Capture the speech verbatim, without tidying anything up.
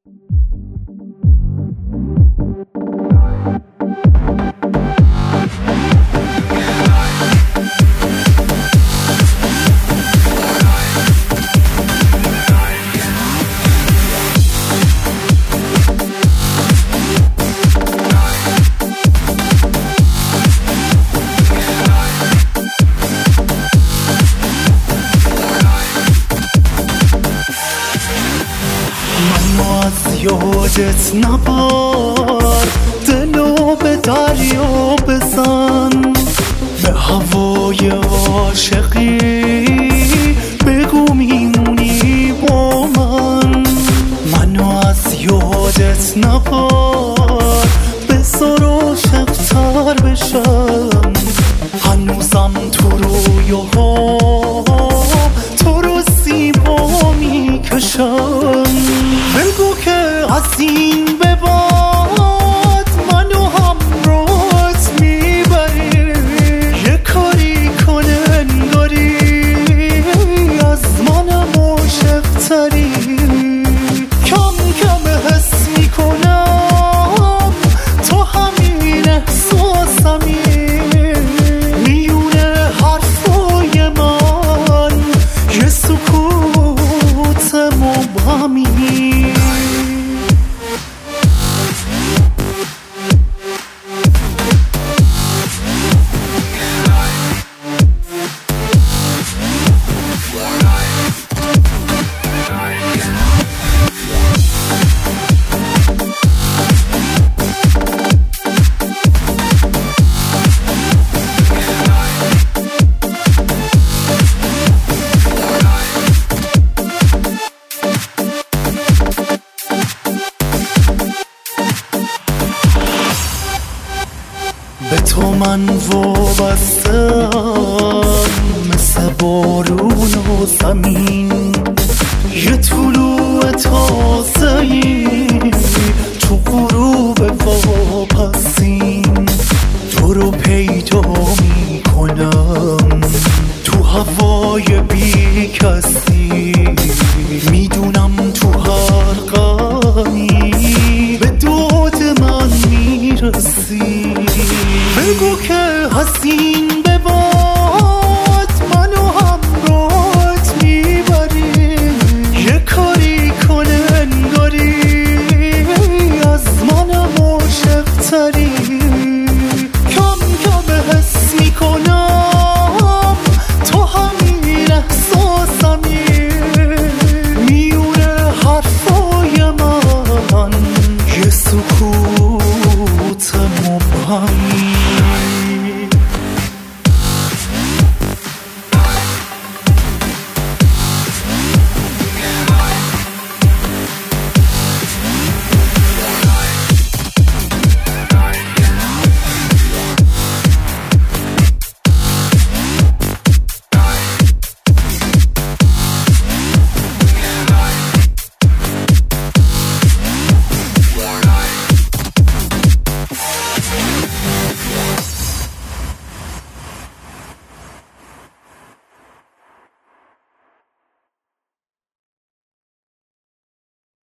یادت نبار دلو به دریا بزن، به هوای عاشقی بگو میمونی با من. منو از یادت نبار بذار عاشق‌تر بشم، هنوزم تو رویاها تو رو زیبا میکشم. بگو که از این به بعد منو همراهت میبری، یه کاری کنه انگاری از منم عاشق‌تری. کم کم حس میکنم تو همین احساسمی، میونه حرفای من یه سکوت مبهمی. به تو من وابستم مثل بارون و زمین، یه طلوع تازه‌ای تو غروب واپسین. تو رو پیدا میکنم تو هوای بی کسی، میدونم تو